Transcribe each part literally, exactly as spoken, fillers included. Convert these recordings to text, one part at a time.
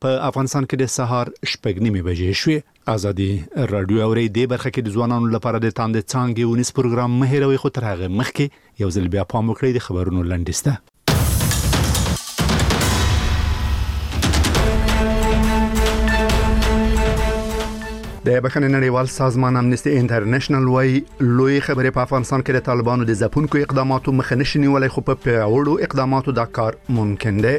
په افغانستان کې د سهار شپږ نیمې بجې شوې. ازادي رادیو اوري د برخه کې د ځوانانو لپاره د تاند څانګې ونیس پروګرام مهیروي خو تر هغه مخکې یو ځل بیا پام وکړئ د خبرونو لنډیسته. د بخښنې نړیوال سازمان امنیستي انټرنیشنل وايي لوی خبرې په افغانستان کې د طالبانو د ځپونکو اقداماتو مخه نشي نیولای، خو په پیاوړو اقداماتو دا کار ممکن دی.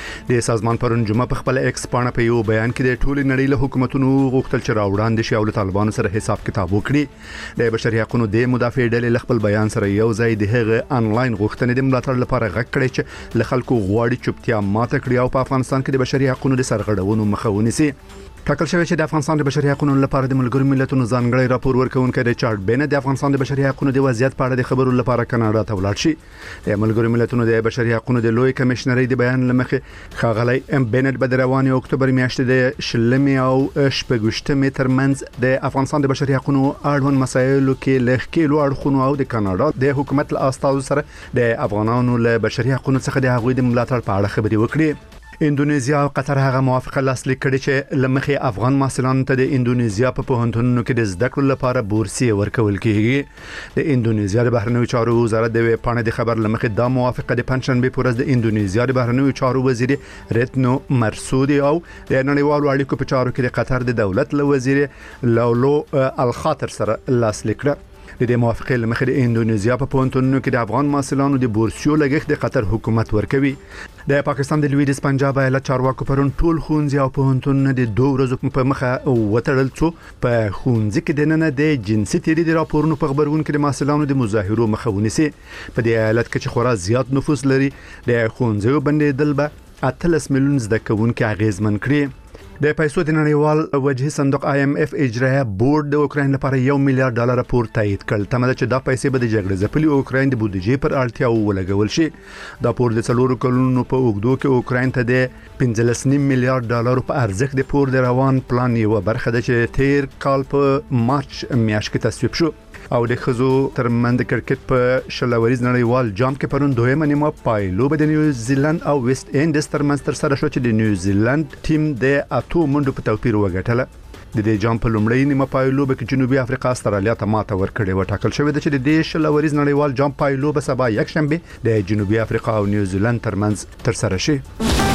د سازمان پرون جمعه په خپل ایکس پاڼه په یو بیان کې د ټولې نړۍ له حکومتونو غوښتل چې راوړاندې شي او له طالبانو سره حساب کتاب وکړي. د بشري حقوقو د مدافع ډلې خپل بیان سره یو ځای د هغه انلاین غوښتنې د ملاتړ لپاره غږ کړی چې له خلکو غواړي چوپتیا ماته کړي او په افغانستان کې د بشري حقوقو د سرغړونو مخه ونیسي. ټاکل شوی چې د افغانستان د بشري حقوقو لپاره د ملګرو ملتونو ځانګړی راپور ورکونکي ریچارډ بینت د افغانستان د بشري حقوقو د وضعیت په اړه د خبرو لپاره کاناډا ته ولاړ شي. د ملګرو ملتونو د بشري حقوقو د لوی کمشنري د بیان لمخې ښاغلی ام بینت په رواني اکتوبر میاشتې د شلمې او شپږشتمې ترمنځ د افغانستان د بشري حقوقو اړوند مسایلو کې لږکیلو اړخونو او د کاناډا د حکومت له استازو سره د افغانانو له بشري حقوقو څخه د هغوی د ملاتړ په اړه خبرې وکړي. اندونیزیا او قطر هغه موافقه لاسلیک کړې چې لمخې افغان محصلانو ته د اندونیزیا په پوهنتونونو کې د زده کړو لپاره بورسیه ورکول کیږي. د اندونیزیا د بهرنیو چارو وزارت د پاڼې د خبر لمخې دا موافقه د پنځشنبه پر ورځ د اندونیزیا د بهرنیو چارو وزیر ریتنو مرسودي او د نړیوالو اړیکو په چارو کې د قطر د دولت له وزیر لولو الخاطر سره لاسلیک کړه. د دې موافقې لمخې د اندونیزیا په پوهنتونونو کې د افغان محصلانو د بورسیو لګښت د قطر حکومت ورکوي. د پاکستان د لویدیځ پنجاب ایالت چارواکو پرون ټول ښوونځي او پوهنتونونه د دوه ورځې په مخه وتړل څو په ښوونځي کې دننه د جنسي تیري د راپورونو په خبرونه کې د محصلانو د مظاهرو مخه ونیسي. په دې ایالت کې چې خورا زیات نفوس لري د ښوونځیو بندیدل به اتلس میلیون زده کوونکي اغیزمن کړي. د پیسو د نړیوال وجهي صندوق آی ایم اف اجرایه بورډ د اوکراین لپاره یو میلیارډ ډالر پور تایید کړ. تمه ده چې دا پیسې به د جګړې ځپلي اوکراین د بودیجې پر اړتیاو ولګول شي. دا پور د څلورو کلونو په اوږدو کې اوکراین ته د پنځلس نیم میلیارډ ډالر په ارزښت د پور د روان پلان یو برخه ده چې تیر کال په مارچ میاشت کې تصویب شو. او د خزو ترمنځ د کرکټ په شلوریز نړیوال جام کې پرون دویمه نیمه پایلوبه د نیوزیلند او ویسټ انډیز ترمنځ تر سره شو چې د نیوزیلند ټیم د اتو منډو په توپیر وګټله. د دې جام په لومړۍ نیمه پایلوبه کې جنوبي افریقا استرالیا ته ماته ورکړې و. ټاکل شوی دی چې د دې شلوریز نړیوال جام پایلوبه سبا یک شنبه د جنوبي افریقا او نیوزیلند ترمنځ تر سره شي.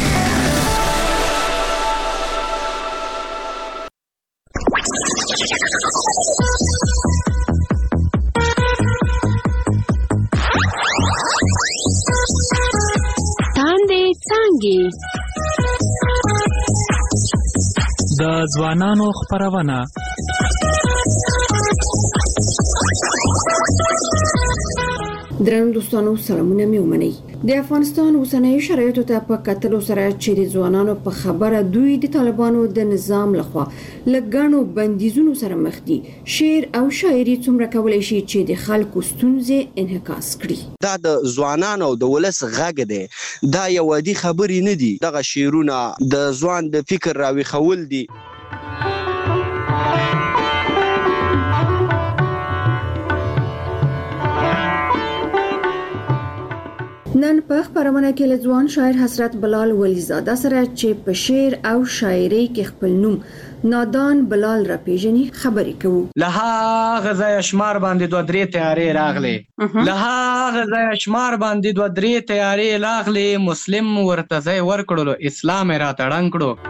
د ځوانانو خبرونه درنو دوستانو سلامونه مې ومنئ. د افغانستان اوسنیو شرایطو ته په کتلو سره چې د ځوانانو په خبره دوی د طالبانو د نظام لخوا لګانو بندیزونو سره مخ دي، شعر او شاعري څومره کولای شي چې د خلکو ستونزې انعکاس کړي. دا د ځوانانو د ولس غږ دی، دا یو عادي خبرې نه دي. دغه شعرونه د ځوان د فکر راویښول دي. نن په خبرونه کې له ځوان شاعر حسرت بلال ولیزاده سره چې په شعر او شاعري کې خپل نوم نادان بلال را پیژني خبرې کوو. له هغه ځای شمار باندې دوه درې تیارې راغلې، له هغه ځای شمار باندې دوه درې تیارې راغلې، مسلم ورته ځای ورکړلو، اسلام را تړنګ کړو.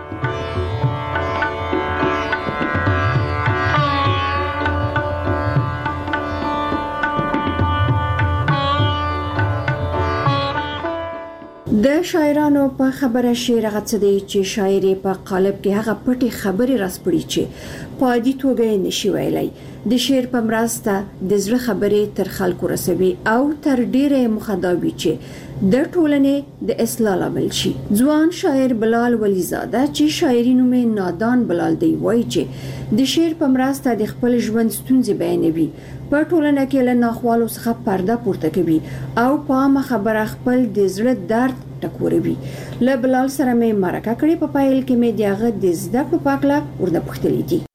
د شاعرانو په خبره شعر هغه څه دی چې شاعري په قالب کې هغه پټي خبرې راسپړي چې په عادي توګه نشي ویلای. د شعر په مرسته د زړه خبرې تر خلکو رسوي او تر ډیره مخداوي چې د ټولنې د اصلاح لامل شي. ځوان شاعر بلال ولیزاده چې شاعري نوم نادان بلال دی وایي چې د شعر په مرسته د خپل ژوند ستونزې بیانوي، په ټولنه کې له ناخوالو څخه پرده پورته کوي او په عامه خبره خپل د زړه درد ټکوروي. له بلال سره مې مرکه کړې، په پایل کې مې دغه د زده کړو په اړه ورنه پوښتلې دي.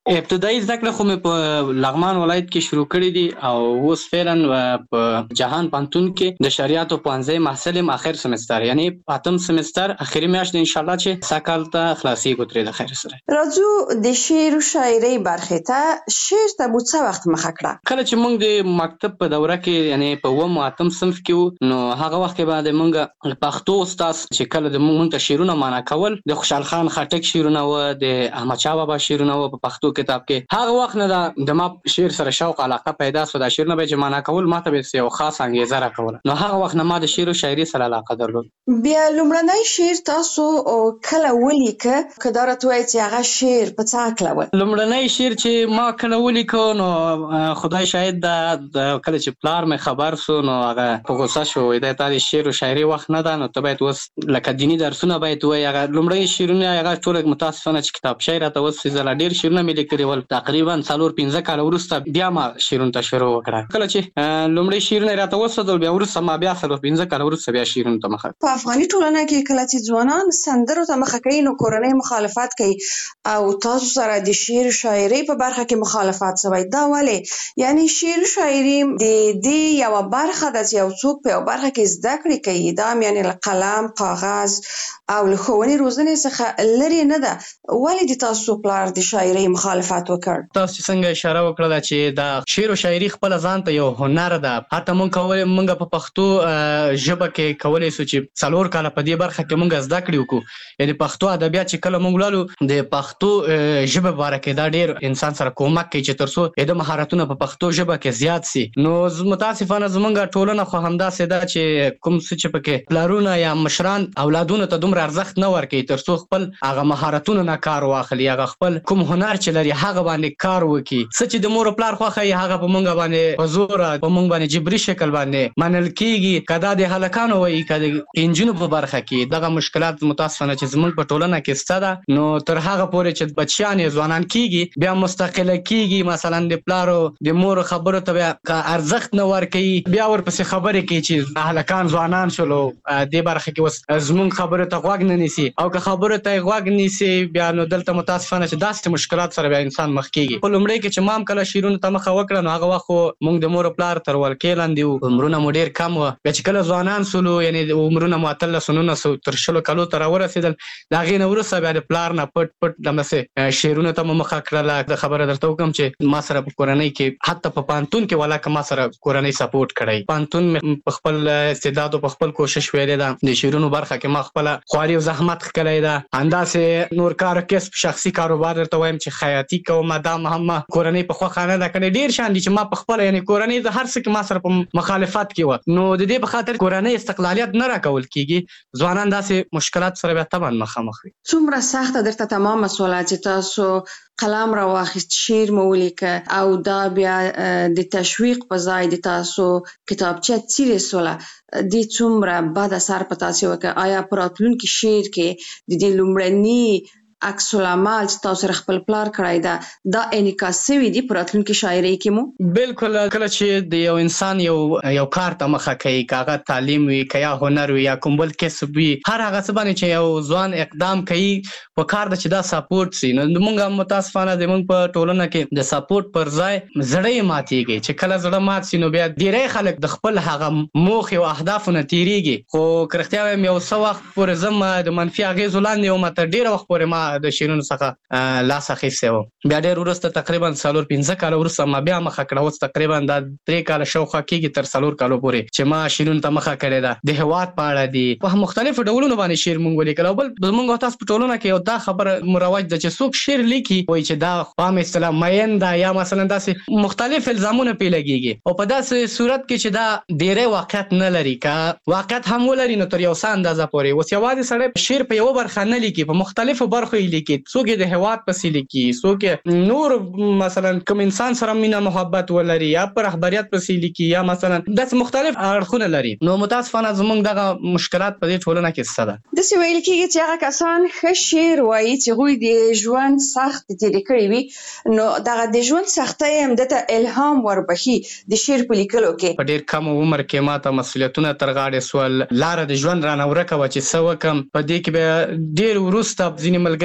ابتدایي زده کړه خو مې په لغمان ولایت کې شروع کړې دي او اوس فعلا په جهان پوهنتون کې د شریعت پوهنځي محصل یم، اخر سمستر یعنی اتم سمستر اخري میاشت ان شاء الله چې ساکال ته خلاصي کوتري د خیر سره. راځو د شعر او شاعري برخه ته. شعر ته مو څه وخت مخه کړه؟ کله چې موږ د مکتب په دوره کې یعنی په و اتم صنف کې نو هغه وخت کې بعد موږ پښتو استاد چې کله د موږ ته شعرونه معنا کول د خوشحال خان خټک شعرونه و، د احمد شاه بابا شعرونه و په پښتو کتاب کې. هغه وخت نه د ما شعر سره شوق علاقه پیدا شو. د شعرونه به چې معنا کول ماته به یو خاص انګیزه راکول. نو هغه وخت نه ما د شعر او شاعري سره علاقه درلود. بیا لومړنی شعر تاسو کله ولیکه؟ کدارت وایي چې هغه شعر په څه کله و؟ لومړنی شعر چې ما کله ولیکو نو خدای شاهد د کله چې پلار مې خبر سو نو هغه په غوسه شو. دا د شعر او شاعري وخت نه ده، نو ته باید اوس لکه دینی درسونه باید وایي. هغه لومړنی شعرونه هغه ټول متاسفانه چې کتاب شعر ته اوس زلا ډیر شعرونه مې لیکلي ول. تقریبا څلور پنځه کال وروسته بیا ما شعرونه ته شروع وکړه. کله چې لومړی شعرونه راته وسدل بیا وروسته ما بیا څلور پنځه کال وروسته بیا شعرونه ته مخه. په افغاني ټولنه کې کله چې ځوانان سندرو ته مخه کوي نو کورنۍ مخالفت کوي او تاسو سره د شعر او شاعري په برخه کې مخالفت شوی. دا ولې؟ یعنی شعر او شاعري د دې یو برخه د یو څوک په برخه کې زده کړې کوي. دا یعنی قلم، کاغذ او له ښوونې روزنې څخه لري نه ده. ولې د تاسو پلار د شاعري مخالفت وکړ؟ تاسو څنګه اشاره وکړه چې دا شعر او شاعري خپل ځان ته یو هنر ده. حتی مونږ کولای مونږ په پښتو ژبه کې کولای سو چې څلور کاله په دې برخه کې مونږ زده کړی وکړو. یعنی پښتو ادبیات چې کله مونږ لالو د پښتو ژبه باره دا ډیر انسان سره کومک کوي چې ترڅو د مهارتونه په پښتو ژبه کې زیات سي. نو متاسفانه زمونږ ټولنه خو همداسې ده چې کوم څه چې پکې پلارونه یا مشران اولادونو ته دومره ارزښت نه ورکوي ترڅو خپل هغه مهارتونه نه کار واخلي، هغه خپل کوم هنر چې لري هغه باندې کار وکړي. څه چې د مور او پلار خوښه یې هغه په مونږ باندې په زور په مونږ باندې جبري شکل باندې منل کیږي. کدا د هلکانو وایي کدا انجینو په برخه کې دغه مشکلات متاسفانه چې زمونږ په ټولنه کې شته ده. نو تر هغه پورې چې بچیان ځوانان کیږي بیا مستقله کیږي، مثلا د پلارو د مور خبرو ته بیا ارزښت نه ورکوي، بیا ورپسې خبرې کوي چې هلکان ځوانان شولو دې برخه کې اوس زمونږ خبرو ته غوږ نه نیسي. او که خبرو ته غوږ نیسي بیا نو دلته متاسفانه چې داسې مشکلات سره بیا انسان مخ کیږي. په لومړی کې چې مام کله شعرونو ته مخه وکړه نو هغه وخت مونږ د مور او پلار تر ولکې لاندې وو، عمرونه مو ډېر کم وو. بیا چې کله ځوانان سولو یعنی عمرونه مو اتلس نولس تر شلو کالو ته راورسېدل، د هغې نه وروسته بیا د پلار نه پټ پټ دمسې شعرونو ته مو مخه کړله. د خبره درته وکړم چې ما سره په کورنۍ کې حتی په پوهنتون کې ولاکه ما سره کورنۍ سپورټ کړی. پوهنتون مې په خپل استعداد او په خپل کوشش ویلې ده. د شعرونو برخه کې ما خپله خواري او زحمت ښکلی ده. همداسې نور کار کسب شخصي کاروبار درته وایم چې خیاطي کوم، دا هم کورنۍ په خوښه نه ده کړې. ډېر شیان دي چې ما په خپله یعنې کورنۍ د هر څه کې ما سره په مخالفت کې وه. نو د دې په خاطر کورنۍ استقلالیت نه راکول کېږي. ځوانان داسې مشکلات سره بیا طبعا مخامخ وي. څومره سخته درته تمامه سوله چې تاسو قلم را واخیست، شعر مو ولیکه او دا بیا د تشویق په ځای د تاسو کتابچه څیرې سوله، دې څومره بد اثر په تاسو وکړ؟ آیا په راتلونکي شعر کې د دې لومړني عکس العمل چې تاسو سره خپل پلار کړی ده دا انعکاس شوی دی په راتلونکي شاعري کې مو؟ بالکل. کله چې د یو انسان یو یو کار ته مخه کوي، که هغه تعلیم وي که یا هنر وي یا کوم بل کسب وي، هر هغه څه باندې چې یو ځوان اقدام کوي په کار ده چې دا سپورټ سي. نو موږ متاسفانه زموږ په ټولنه کې د سپورټ پر ځای زړه یې ماتېږي. چې کله زړه مات سي نو بیا ډېری خلک د خپل هغه موخې او اهدافو نه تېرېږي. خو که رښتیا وایم یو څه وخت پورې زه د منفي اغېزو لاندې وم، تر ډېره وخت پورې ما د شعرونو څخه لاس اخیستی و. بیا ډېر وروسته تقریبا څلور پنځه کاله وروسته ما بیا مخه کړه. اوس تقریبا دا درې کاله شاوخوا کېږي تر څلور کالو پورې چې ما شعرونو ته مخه کړې ده. د هېواد په اړه دي په مختلفو ډولونو باندې شعر مونږ ولیکل. او بل زمونږ او تاسو په ټولنه کې یو دا خبره مروج ده چې څوک شعر لیکي وایي چې دا عام اصطلاح مین ده یا مثلا داسې مختلف الزامونه پرې لګېږي. او په داسې صورت کې چې دا ډېری واقعیت نه لري، که واقعیت هم ولري نو تر یو څه اندازه پورې. اوس یوازې سړی شعر په یوه برخه نه لیکي، په مختلفو برخو یې لیکي. څوک یې د هېواد پسې لیکي، څوک نور مثلا کوم انسان سره مینه محبت ولري یا په رهبریت پسې لیکي یا مثلا داسې مختلف اړخونه لري. نو متاسفانه زموږ دغه مشکلات په دې ټولنه کې شته ده. داسې ویل کېږي چې هغه کسان ښه شعر وایي چې هغوی د ژوند سخت تېرې کړي وي، نو دغه د ژوند سختۍ هم ده ته الهام وربخي د شعر په لیکلو کې. په ډېر کم عمر کې ما ته مسؤلیتونه تر غاړې سول، لاره د ژوند رانه ورکه وه چې څه وکړم. په دې کې بیا ډېر وروسته ځینې ملګري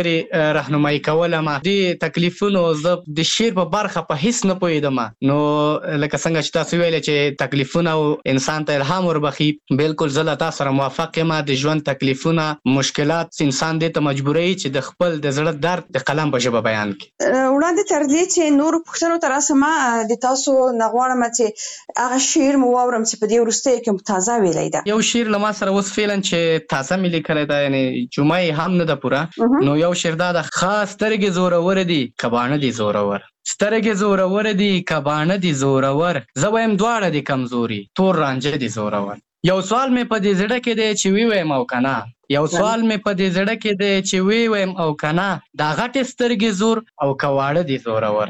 لري راهنمایي کولم د تکلیفونو زه د شعر په برخه په هیڅ نه پوهیدم نو لکه څنګه چې تاسو ویل چې تکلیفونه انسان ته الهام وربخي بالکل زه له تاسو سره موافق یم د ژوند تکلیفونه مشکلات انسان دې ته مجبوروي چې د خپل د زړه درد د قلم په ژبه بیان کړي. وړاندې تر دې چې نور پوښتنو ته راسم د تاسو نه غواړم چې هغه شعر مو واورم چې په دې وروستیو کې مو تازه ویلی ده. یو شعر له ما سره اوس فعلا چې تازه مې لیکلی ده یعنې جمعه یې هم نه ده پوره نو یو شعر دا ده خاص سترګې زورور دي که باڼه دي زورور سترګې زورور دي که باڼه دي زورور زه وایم دواړه دي کمزوري تور رانجه دي زورور. یو سوال مې په دې زړه کې دی چې وی وایم او که نه یو سوال مې په دې زړه کې دی چې وی وایم او که نه دا غټې سترګې زور او که واړه دي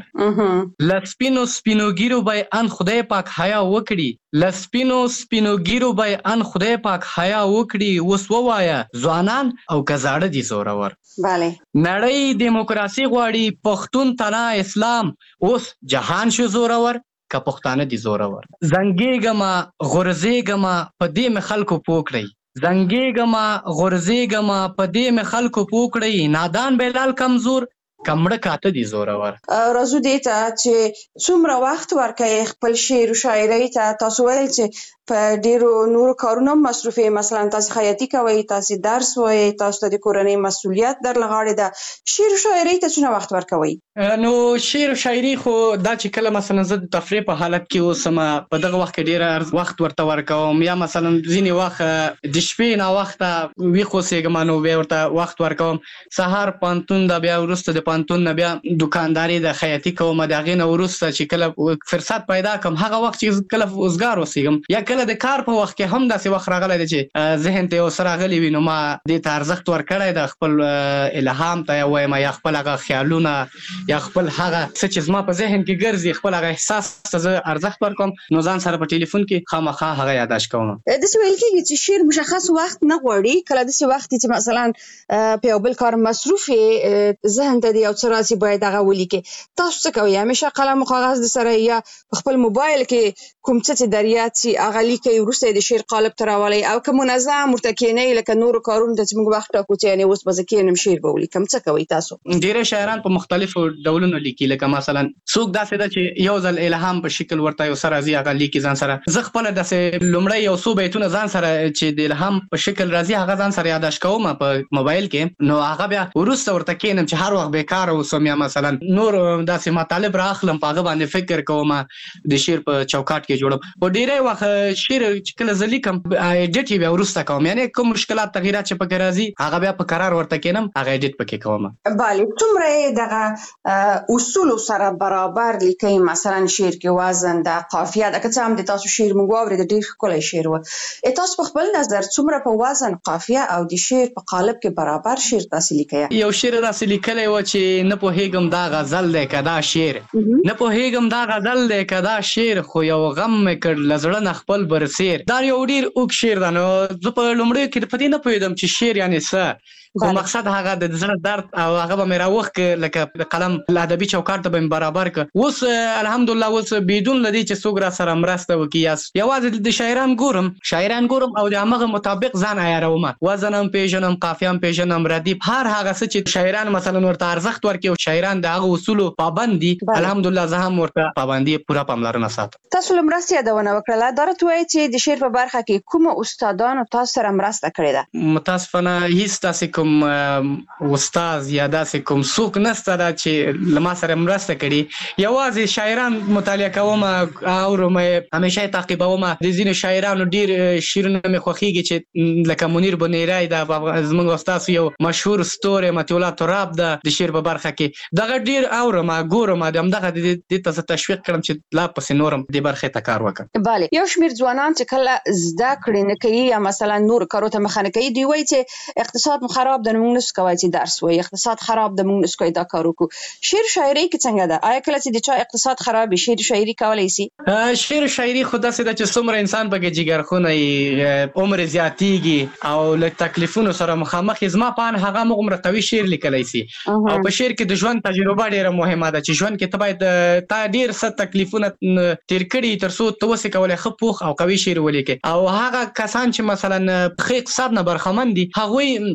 زورور. له سپینو سپینو ګیرو به یې ان خدای پاک حیا وکړي له سپینو سپینو ګیرو به یې ان خدای پاک حیا وکړي اوس ووایه ځوانان او که زاړه دي زورور. بله نړۍ دیموکراسي غواړي پښتون تنا اسلام اوس جهان شو زورور که پښتانه دي زورور. زنګېږمه غورځېږمه په دې مې خلکو پوه کړئ زنګېږمه غورځېږمه په دې مې خلکو پوه کړئ نادان بلال کمزور کمړه کاته دي زورور. راځو دې ته چې څومره وخت ورکوي خپل شعر و شاعرۍ ته. تاسو ویل چې په ډیرو نورو کارونو مصروف یې مثلا تاسو خیاطي کوئ تاسو درس وایئ تاسو ته د کورنۍ مسؤلیت در لغاړې ده شعر و شاعرۍ ته څومره وخت ورکوئ؟ نو شعر و شاعري خو دا چې کله مثلا زه د تفریح په حالت کې اوسم په دغه وخت کې ډېر وخت ورته ورکوم یا مثلا ځینې وخت د شپې ناوخته ویښ اوسېږم نو بیا ورته وخت ورکوم. سهار پوهنتون ده بیا وروسته د پوهنتون نه بیا دوکانداري د خیاطي کوم د هغې نه وروسته چې کله فرصت پیدا کړم هغه وخت چې کله وزګار اوسېږم یا کله د کار په وخت کې هم داسې وخت راغلی دی چې ذهن ته یو څه راغلی وي نو ما دې ته ارزښت ورکړی د خپل الهام ته یا وایم یا خپل هغه خیالونه یا خپل هغه څه چې زما په ذهن کې ګرځي خپل هغه احساس ته زه ارزښت ورکوم نو ځان سره په ټلیفون کې خامخا هغه یاداشت کوم. داسې ویل کېږي چې شعر مشخص وخت نه غواړي کله داسې وخت چې مثلا په یو بل کار مصروف یې ذهن ته د یو څه راسي باید هغه ولیکې. تاسو څه کوئ همیشه قلم او کاغذ د سره یا په خپل موبایل کې کوم څه چې در یاد سي هغه لیکئ وروسته د شعر قالب ته راولئ او که منظم ورته کښېنئ لکه نورو کارونو ته چې موږ وخت ټاکو چې یعنې اوس به زه کښېنم شعر به ولیکم څه کوئ تاسو؟ ډېری شاعران په مختلفو ډولونو لیکي لکه مثلا څوک داسې ده چې یو ځل الهام په شکل ورته یو څه راځي هغه لیکي ځان سره. زه خپله داسې لومړی یو څو بیتونه ځان سره چې د الهام په شکل راځي هغه ځان سره یاداشت کوم په موبایل کې نو هغه بیا وروسته ورته کښېنم چې هر وخت بیکاره اوسم یا مثلا نور داسې مطالب رااخلم په هغه باندې فکر کوم د شعر په چوکاټ کې جوړم. په ډېری وخت شعر چې کله زه لیکم ایډیټ یې بیا وروسته کوم یعنې کوم مشکلات تغیرات چې پکې راځي هغه بیا په قرار ورته کښېنم هغه ایډیټ پکې کوم. بله څومره یې دغه اصولو سره برابر لیکئ مثلا شعر کې وزن ده قافیه ده که څه هم د تاسو شعر موږ واورېد ډېر ښکلی شعر و تاسو په خپل نظر څومره په وزن قافیه او د شعر په قالب کې برابر شعر تاسې لیکئ؟ یو شعر داسې لیکلی و چې نه پوهېږم دا غزل دی که دا شعر نه پوهېږم دا غزل دی که دا شعر خو یو غم مې کړ له زړه نه خپل برسیر. دا یو ډېر اوږد شعر ده نو زه په لومړیو کې په دې نه پوهېدم چې شعر یعنې څه خو مقصد هغه د زړه درد او هغه به مې راوښ که لکه د قلم ادبي چوکاټ ته به مې برابر که. اوس الحمدلله اوس بدون له دې چې څوک را سره مرسته وکړي یا یوازې د شاعران ګورم شاعران ګورم او د همغه مطابق ځان عیاروم وزن هم پېژنم قافیه هم پېژنم ردیف هر هغه څه چې شاعران مثلا ورته ارزښت ورکړي او شاعران د هغه اصولو پابند دي الحمدلله زه هم ورته پابندي پوره پاملرنه ساتم. تاسو له مرستې یادونه وکړله دا راته ووایئ چې د شعر په برخه کې کومو استادانو تاسو سره مرسته کړې ده؟ متاسفانه هیڅ داسې کوم استاد یا داسې کوم څوک نشته دا چې له ما سره مرسته کړي یوازې شاعران مطالعه کوم اورم همیشه یې تعقیبوم. د ځینو شاعرانو ډېر شعرونه مې خوښېږي چې لکه منیر بنیری ده زموږ استاد یو مشهور ستوری مطیع الله تراب ده د شعر په برخه کې دغه ډېر اورم ګورم د همدغه دې ته زه تشویق کړم چې لا پسې نورم دې برخې ته کار وکړم. بله یو شمېر ځوانان چې کله زده کړې نه کوي یا مثلا نور کارو ته مخه نه کوي دوی وایي چې اقتصاد مو خراب ده نو موږ نسو کولی چې درس وایي اقتصاد خراب ده موږ نسو کولی دا کار وکړو. شعر شاعرۍ کې څنګه ده آیا کله چې د چا اقتصاد خراب وي شعر شاعري کولی شي؟ شعر شاعري خو داسې ده چې څومره انسان پکې جګرخونه وي عمر زیاتېږي او له تکلیفونو سره مخامخ یې زما په اند هغه همغومره قوي شعر لیکلی شي او په شعر کې د ژوند تجربه ډېره مهمه ده چې ژوند کې ته باید تا ډېر څه تکلیفونه تېر کړي تر څو ته وسې کولی ښه پوخ او قوي شعر ولیکې او هغه کسان چې مثلا ښه اقتصاد نه برخمن دي هغوی هم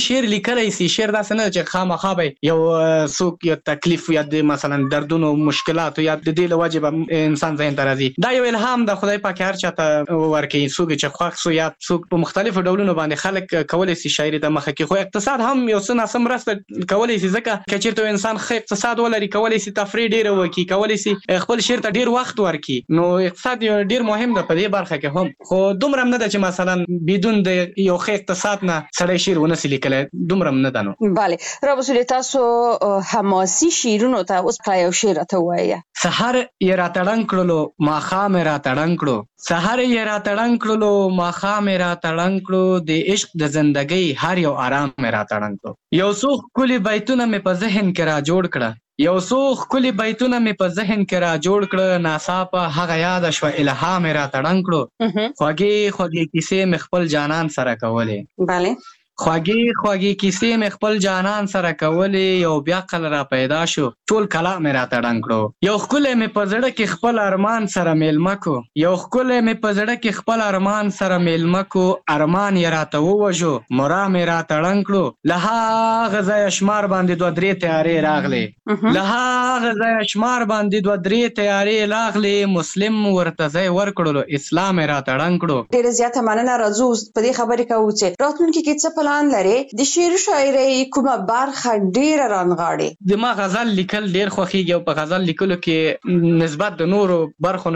شعر لیکلی سي شعر داسې نه چې خامخا به یو څوک یو تکلیف یا د مثلا دردونو مشکلاتو یا د دې له وجې به انسان ذهن ته راځي. دا یو الهام د خدای پاک هر چاته ورکوي، څوک چې خوښ سو یا څوک په مختلفو ډولونو باندې خلک کولی سي شاعري ته مخه کړي. خو اقتصاد هم یو څه ناسم مرسته کولی سي، ځکه که چېرته انسان ښه اقتصاد ولري کولی سي تفریح ډېره وکړي، کولی سي خپل شعر ته ډېر وخت ورکړي. نو اقتصاد یو ډېر مهم ده په دې برخه کې هم، خو دومره نه ده چې مثلا بدون د یو ښه اقتصاد نه سړی شعر ونه سي لیکلی، دومره نه ده. نو بله رابسولې، تاسو حماسي شعرونو ته اوس یو شعر راته ووایه. سحر یې راتړنګ کړلو ماښام یې راتړنګ کړو، سحر یې راتړنګ کړلو ماښام یې راتړنګ کړو، د عشق د زندګۍ هر یو آرام یې راتړنګ کړو. یو څو ښکلي بیتونه مې په ذهن کې را جوړ کړه، یو څو ښکلي بیتونه مې په ذهن کې را جوړ کړه، ناڅاپه هغه یاده شوه الهام یې راتړنګ کړو. خوږې خوږې کیسې مې خپل جانان سره کولې، بله خوږې خوږې کیسې مې خپل جانان سره کولې، یو بیا قل را پیدا شو ټول کلا مې راتړنګ کړو. یو ښکلی مې په زړه کې خپل ارمان سره میلمه کو، یو ښکلی مې په زړه کې خپل ارمان سره میلمه کو، ارمان یې راته ووژو مرا مې راتړنګ کړو. له هغه ځایه شمار باندې دوه درې تیارې راغلې، له هغه ځایه شمار باندې دوه درې تیارې راغلې، مسلم ورته ځای ورکړلو اسلام یې راتړنګ کړو. ډېره زیاته مننه. راځو په دې خبرې کوو چې راتلونکي کې څه پلان لري، د شعر شاعرۍ کومه برخه ډېره رانغاړي؟ د ما غزل لیکل ډېر خوښیږي او په غزل لیکلو کې نسبت د نورو برخو نه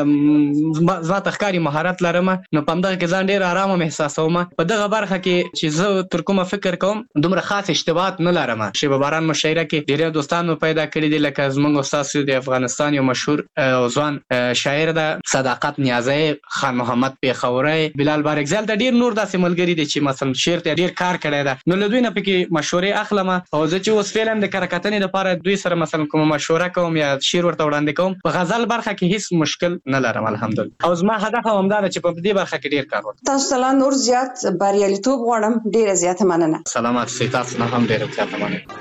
ډېره زما ته ښکاري مهارت لرم، نو په همدغه کې ځان ډېر ارامه محساسوم. په دغه برخه کې چې زه تر کومه فکر کوم دومره خاص اشتباهات نه لرم. شیبه باران مشاعره کې ډېر دوستان مو پیدا کړي دي، لکه زموږ استاد د افغانستان یو مشهور او ځوان شاعر ده صداقت نیازی، خان محمد پیښوری، بلال بارګزال، د ډېر نور داسې ملګري دي چې مثلا شعر ته ډېر کار کړی ده. نو له دوی نه پکې مشورې اخلم او زه چې اوس فعلا د کره کتنې لپاره دوی سره مثلا کومه مشوره کوم یا شعر ورته وړاندې کوم، په غزل برخه کې هیڅ مشکل نه لرم الحمدلله، او زما هدف هم همدا ده چې په دې برخه کې ډېر کار وکړم. تاسو ته لا نور زیات بریالیتوب غواړم. ډېره زیاته مننه. سلامات سئ. تاسو نه هم ډېره زیاته مننه.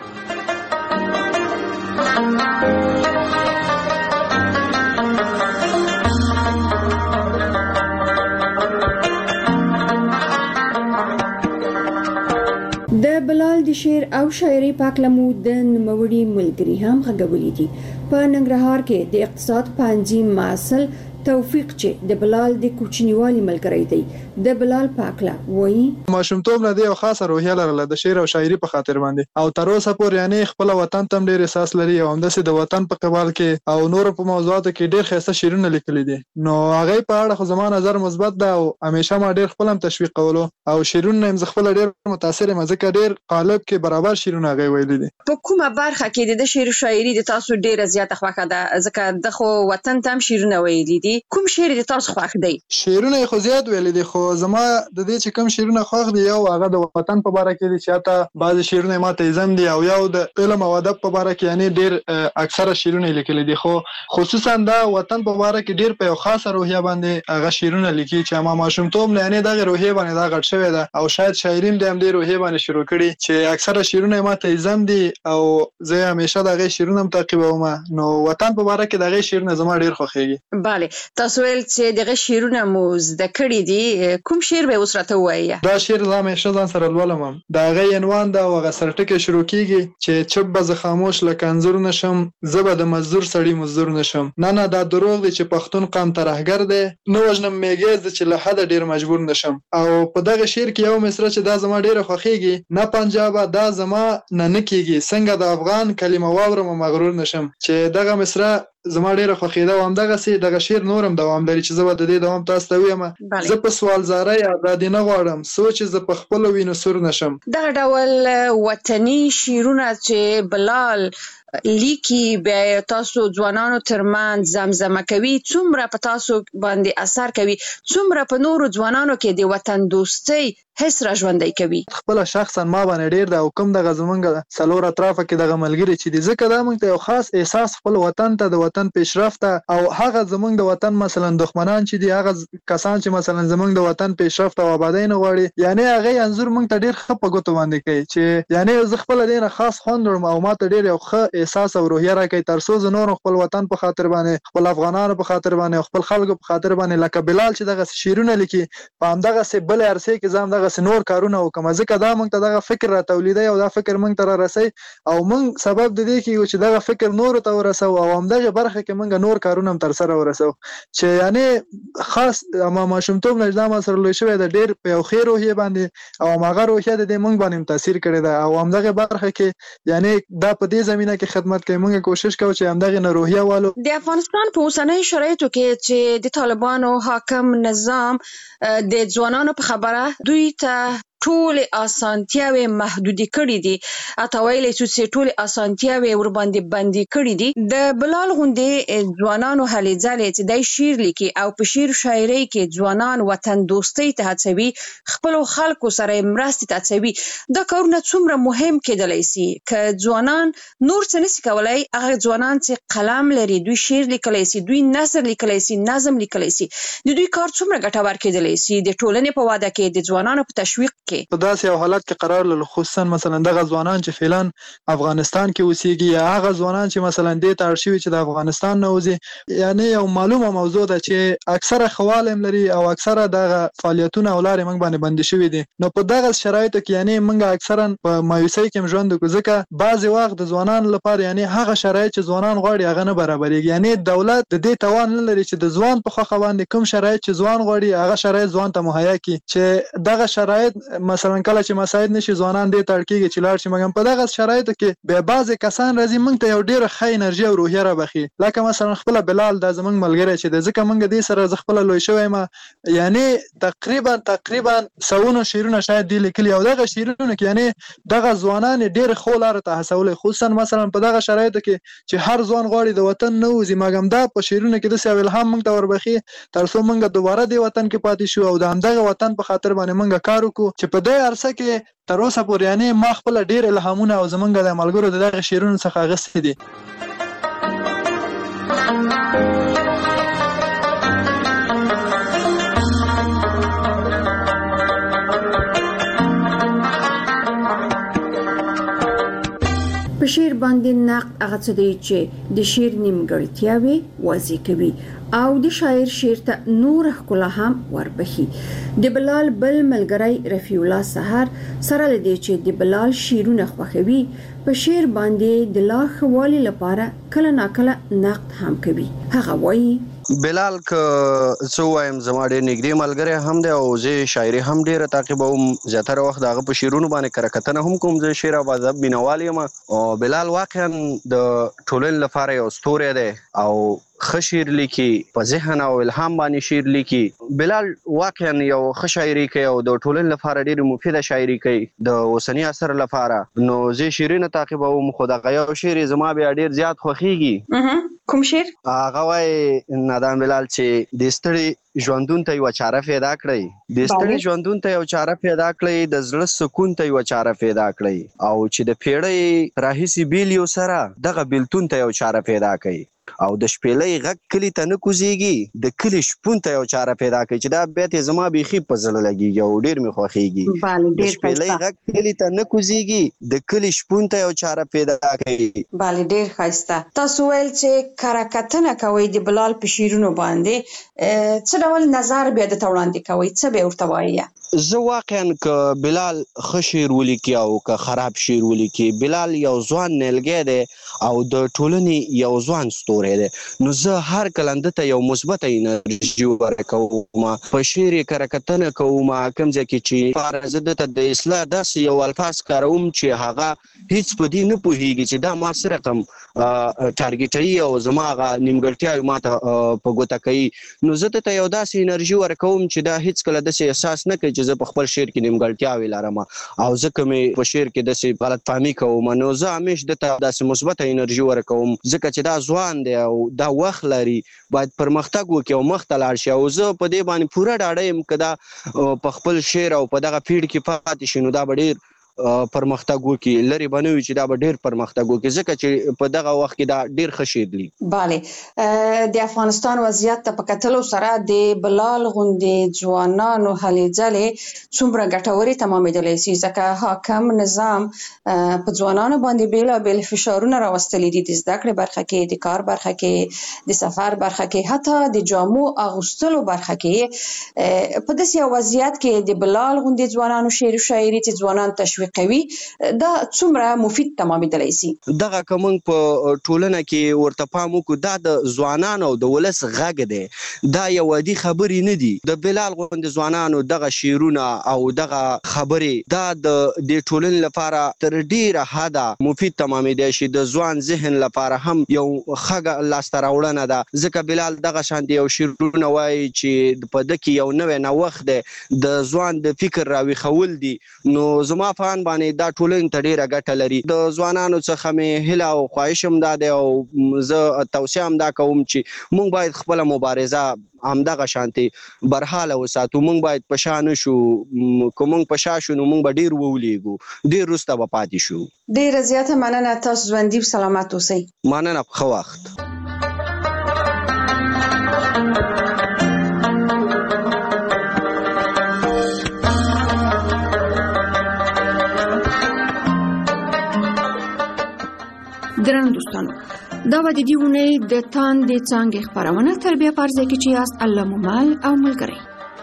د بلال د شعر او شاعري پاکلمو د نوموړي ملګري هم غږولي دي. په ننګرهار کې د اقتصاد پوهنځي محصل توفیق چې د بلال د کوچنیوالي ملګری دی، د بلال پاکله وایي ماشومتوب نه دی او خاصه روحیه لرله د شعر او شاعري په خاطر باندې، او تر اوسه پورې یعنی خپل وطن ته ډېر احساس لري او همداسې د وطن په قبال کې او نور په موضوعاتو کې ډېر ښایسته شعرونه لیکلي دي. نو هغه په اړه خو زما نظر مثبت ده او همیشه ما ډېر خپل هم تشویق کولو او شعرونه هم زه خپل ډېر متاثر یم، ځکه ډېر قالب کې برابر شعرونه هغه ویلي دي. په کومه برخه کې د شعر شاعري د تاسو ډېره زیاته خوښه ده؟ ځکه د خو وطن ته هم شعرونه ویلي دي، کوم شعر د تاسو خوښ دی؟ شعرونه خو زیات ویلي دي، خو زما د دې چې کوم شعرونه خوښ دي یو هغه د وطن په باره کې دي چې حتی بعضې شعرونه ما ته ایزم دي، او یو د علم او ادب په باره کې یعنی ډېر اکثره شعرونه یې لیکلي دي، خو خصوصا دا وطن په باره کې ډېر په یو خاصه روحیه باندې هغه شعرونه لیکي چې ما ماشومتوب نه یعنې دغې روحیې باندې دا غټ شوې ده، او شاید شاعري هم د همدې روحیې باندې شروع کړي چې اکثره شعرونه یې ما ته ایزم دي او زه همیشه د هغې شعرونه هم تعقیبوم. نو وطن په باره کې د هغې شعرونه زما ډېر خوښېږي. بله، تاسو ویل چې دغه شعرونه مو زده کړي دي، کوم شعر به اوس راته ووایه؟ دا شعر زه همیشه ځان سره لولم هم، د هغې عنوان ده او هغه سرټکی شروع کېږي چې چپ به زه خاموش لکه انځور نشم، زه به د مزدور سړي مزدور نشم، نه نه دا دروغ دی چې پښتون قام ترهګر دی، نه وژنم میږی زه چې له حده ډېر مجبور نشم. او په دغه شعر کې یو مصره چې دا زما ډېره خوښېږي، نه پنجابه دا زما نه نه کېږي، څنګه د افغان کلمه واورم مغرور نشم، چې دغه مصره زما ډېره خوښېده او همدغسې دغه شعر نور هم دوام لري چې زه به د دې دوام تاسو ته ویم. زه په سوالزارۍ ازادي نه غواړم، سوچ زه په خپلو وینو سور نشم. دغه ډول وطني شعرونه چې بلال لیکي بیا تاسو ځوانانو ترمنځ زمزمه کوي، څومره په تاسو باندې اثر کوي، څومره په نورو ځوانانو کې د وطن دوستۍ حس را ژوندی کوي؟ خپله شخصا ما باندې ډېر ده او کوم دغه زمونږ څلور اطرافه کې دغه ملګري چې دي، ځکه دا موږ ته یو خاص احساس خپل وطن ته د وطن پیشرفت او هغه زمونږ د وطن مثلا دښمنان چې دي هغه کسان چې مثلا زمونږ د وطن پیشرفت او آبادی نه غواړي یعنی هغه انزور مونږ ته ډیر ښه په ګوتو باندې کوي چې یعنی زه خپل دینه خاص خوندم او ما ته ډیر یو ښه احساس او روحیه راکوي ترڅو زه نور خپل وطن په خاطر باندې خپل افغانانو په خاطر باندې خپل خلکو په خاطر باندې لکه بلال چې دغه شیرونه لیکي په همدغه سه بل ارسه کې زم دغه نور کارونه وکم ځکه دا مونږ ته دغه فکر را تولیدي او دا فکر مونږ ته را رسي او مونږ سبب د دې کې چې دغه فکر نور ته ورسو او همدغه برخه کې مونږ نور کارونه تر سره ورسو چې یعنی خاص ما ماشومتوب نجدا سره لوي شوی د ډیر په خیر روحیه باندې او ماغه روحیه د مونږ باندې تاثیر کړی دا او همدغه برخه کې یعنی دا په دې زمينه کې خدمت کوي مونږ کوشش کوو چې همدغه نه روحیه والو د افغانستان په اوسنۍ شرایطو کې چې د طالبانو حاکم نظام د ځوانانو په خبره دوی ته ټول اسانتیاوي محدودي کړې دي اته ویلې چې ټول اسانتیاوي ور باندې باندې کړې دي د بلال غوندې ځوانانو هلي ځلې چې د شعر لیکي او په شعر شاعري کې ځوانان وطن دوستۍ ته هڅوي خپل خلکو سره مرستې ته هڅوي دا کارونه څومره مهم کېدلی شي ک ځوانان نور څه نشي کولای هغه ځوانان چې قلم لري دوی شعر لیکلی شي دوی نثر لیکلی شي نظم لیکلی شي د دوی کار څومره ګټور کېدلی شي د ټولنې په واده کې د ځوانانو په تشویق په داسې یو حالت کې قرار لري خصوصا مثلا دغه ځوانان چې فعلا افغانستان کې اوسېږي یا هغه ځوانان چې مثلا د تارشیوي چې د افغانستان نه وځي یعنی یو معلومه موضوع ده چې اکثره خوالم لري او اکثره دغه فعالیتونه ولارې موږ باندې بند شوي دي نو په دغه شرایطو کې یعنی موږ اکثرا په مایوسۍ کې ژوند کوو ځکه بعضی وخت د ځوانانو لپاره یعنی هغه شرایط چې ځوانان غواړي هغه نه برابرېږي یعنی دولت د دې توان نه لري چې د ځوان په خوخه باندې کوم شرایط چې ځوان غواړي هغه شرایط ځوان ته مهیا کړي چې دغه شرایط مثلا کله چې مساعد نشي ځوانان دې تړکیږي چې لاړ شي مګم په دغه شرایطو کې به بعضی کسان راځي موږ ته یو ډیره ښه انرژي او روحیه را بخي لکه مثلا خپل بلال د زمنګ ملګری چې د ځکه موږ دې سره ز خپل لوي شوی ما یعنی تقریبا تقریبا سونو شیرونه شاید دی لیکلي او دغه شیرونه کې یعنی دغه ځوانان ډیر خو لار ته هڅول خصوصا مثلا په دغه شرایطو کې چې هر ځوان غواړي د وطن نه وځي مګم دا په شیرونه کې د سویل هم موږ ته وربخي تر څو موږ دوباره د وطن کې پاتې شو او د همدغه وطن په خاطر باندې موږ کار وکړو چې په دې عرصه کې تر اوسه پورې یعنی ما خپل ډیر الهامونه او زمونږ د ملګرو دغه شیرونو څخه غوښتي دي په شعر باندې نقد هغه څه دی چې د شعر نیمګړتیاوي واضح کوي او د شاعر شعر ته نور ښکلا هم وربخي د بلال بل ملګری رفیع الله سحر سره لدی چې د بلال شعرونه خوښوي په شعر باندې د لا خوالي لپاره کله ناکله نقد هم کوي هغه وایي بلال ک څو وایم زما ډېر نږدې ملګری هم دی او زه شاعري هم ډېره تعقیبوم زیاتره وخت هغه په شعرونو باندې کره کتنه هم کوم زه شعر او ادب مینوال یم او بلال واقعا د ټولنې لپاره یو ستوری دی او ښه شعر لیکي په ذهن او الهام باندې شعر لیکي بلال واقعا یو ښه شاعري کوي او د ټولنې لپاره ډېره مفیده شاعري کوي د اوسني عصر لپاره نو زه شعرونه تعقیبوم خو دغه یو شعر زما بیا ډېر زیات خوښیږي کوم شعر هغه وایي نادان بلال چې د ستړي ژوندون ته یو چاره پیدا کړی د ستړي ژوندون ته یو چاره پیدا کړی د زړه سکون ته یو چاره پیدا کړی او چې د پیړۍ راهیسي بیل یو سره دغه بیلتون ته یو چاره پیدا کړی او د شپېلۍ غږ کلي ته نه کوزیږي د کلي شپون ته یو چاره پیدا کړي چې دا بیت زما بیخي په زړه لګیږي او ډېر مې خوښیږي د شپېلۍ غږ کلي ته نه کوزیږي د کلي شپون ته یو چاره پیدا کړي بله ډېر ښایسته تاسو ویل چې کره کتنه کوئ د بلال په شعرونو باندې څه ډول نظر بیا درته وړاندې کوئ څه به ورته وایي زه واقعا که بلال ښه شعر ولیکي او که خراب شعر ولیکي بلال یو ځوان نیلګی دی او د ټولنې یو ځوان ستوری دی نو زه هر کله ده ته یو مثبته انرژي ورکوم په شعر یې کره کتنه کوم کوم ځای کې چې زه ده ته د اصلاح داسې یو الفاظ کاروم چې هغه هیڅ په دې نه پوهیږي چې دا ما څه رقم ټارګېټوي او زما هغه نیمګړتیاوې ما ته په ګوته کوي نو زه ده ته یو داسې انرژي ورکوم چې دا هیڅ کله داسې احساس نه کوي چې زه په خپل شعر کې نیمګړتیاوې لرم او ځکه مې په شعر کې داسې غلط فهمي کوم نو زه همیش ده ته داسې مثبته انرژي ورکوم ځکه چې دا ځوان دی او دا وخت لري باید پرمختګ وکړي او مخ ته لاړ شي او زه په دې باندې پوره ډاډه یم که دا په خپل شعر او په دغه پیړ کې پاتې شي نو دا به ډېر پرمختګ وکړي لري بنوي چې دا به ډیر پرمختګ وکړي ځکه چې په دغه وخت کې دا ډیر ښه شی دی. bale د افغانستان وضعیت ته په کتلو سره د بلال غوندې ځوانانو هلې ځلې څومره ګټورې تمامېدلی شي ځکه حاکم نظام په ځوانانو باندې بېلابېل فشارونه راوستلي دي د زده کړې برخه کې د کار برخه کې د سفر برخه کې حتی د جامو اغوستلو برخه کې په داسې یو وضعیت کې د بلال غوندې ځوانانو شعر و شاعري چې ځوانان تشویقوي دا څومره مفید تمامېدلی شي. دغه که موږ په ټولنه کې ورته پام وکړو دا د ځوانانو او د ولس غږ دی دا یو عادي خبرې نه دي. د بلال غوندې ځوانانو دغه شعرونه او دغه خبرې دا د دې ټولنې لپاره تر ډیره حده مفید تمامېدی شي د ځوان ذهن لپاره هم یو ښه لاسته راوړنه ده ځکه بلال دغه شانتې یو شعرونه وایي چې په ده کې یو نوی نوښت دی د ځوان د فکر راویښول دي نو زما په اند باندې دا ټولنې ته ډیره ګټه لري. د ځوانانو څخه مې هیله او خواهش هم دا دی او زه توصیه هم دا کوم چې موږ باید خپله مبارزه همدغه شانتې برحاله وساتو. موږ باید په شا نه شو که موږ په شا شو نو موږ به ډیر وولېږو ډیر وروسته به پاتې شو. ډیره زیاته مننه تاسو ژوندي او سلامت اوسئ. مننه ښه وخت. درنو دوستانو دا به د دې اونۍ د تاندې څانګې خپرونه تر بیا په هر ځای کې چې یاست الله مو مل او ملګری.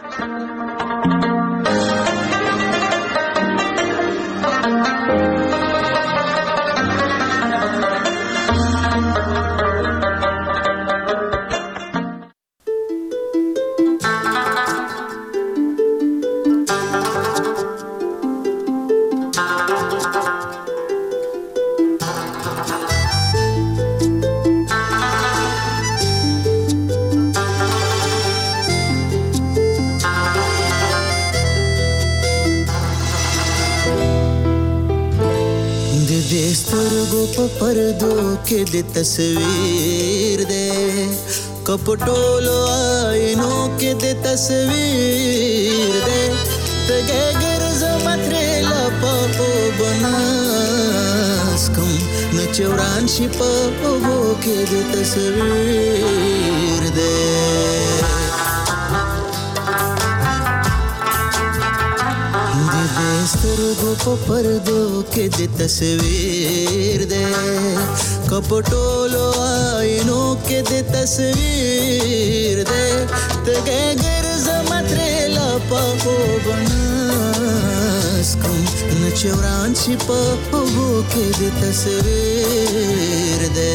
پردو کې د تصویر دے کپټولو آینو کې د تصویر دے تګه ګرځ مترې لپا په بناس کوم نچوران شي په وو کې د تصویر دے سترګو په پردو کې د تصویر دے کپټولو آینو کې د تصویر دے تګه ګرځ مترې لپا په بناس کوم نچوران شي په وو کې د تصویر دے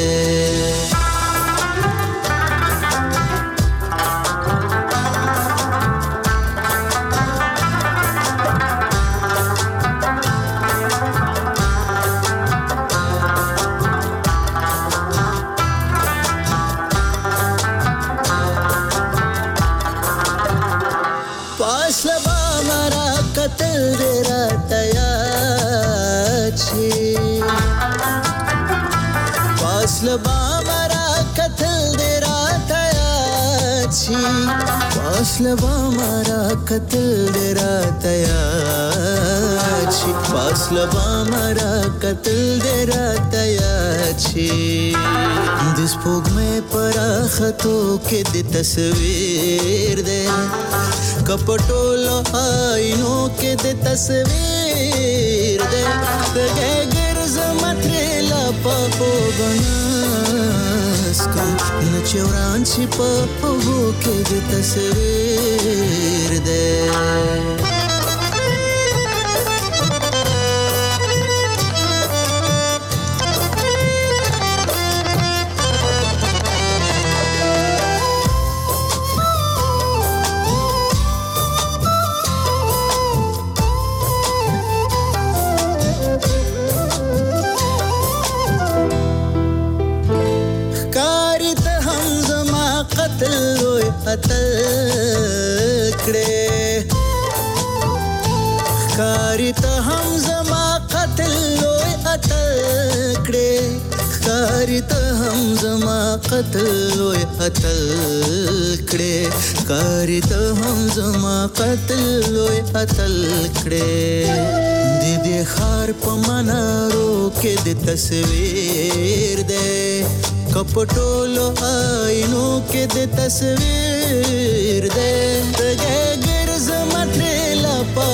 فاصله مارا قتل درا تیار شي فاصله مارا قتل درا تیار شي د سپوږمۍ پر خطو کې د تصویر دې کپټولو آینو کې د تصویر دې تګه ګرځ مترې لپا په بناس کوم نچوران شي په وو کې د تصویر دے خکاری ته هم زما قتل لوی اتل کړې خکاری ته هم زما قتل لوی اتل کړې کاری ته هم زما قتل لوی اتل کړې د دې خار په منارو کې د تصویر دې کپټولو آینو کې د تصویر دې دغه ګرځم ترلا په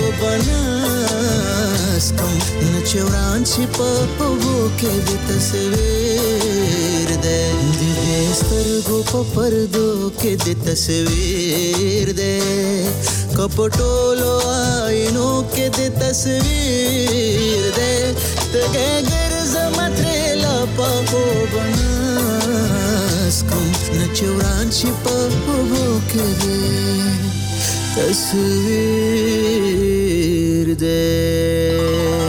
بناس کوم نچوران چې په وو کې د تصویر دې د دې سترګو په پردو کې د تصویر دې کپټولو آینو کې د تصویر دې دغه ګرځم ترلا په بناس کوم نچوران چې په وو کې د تصویر دې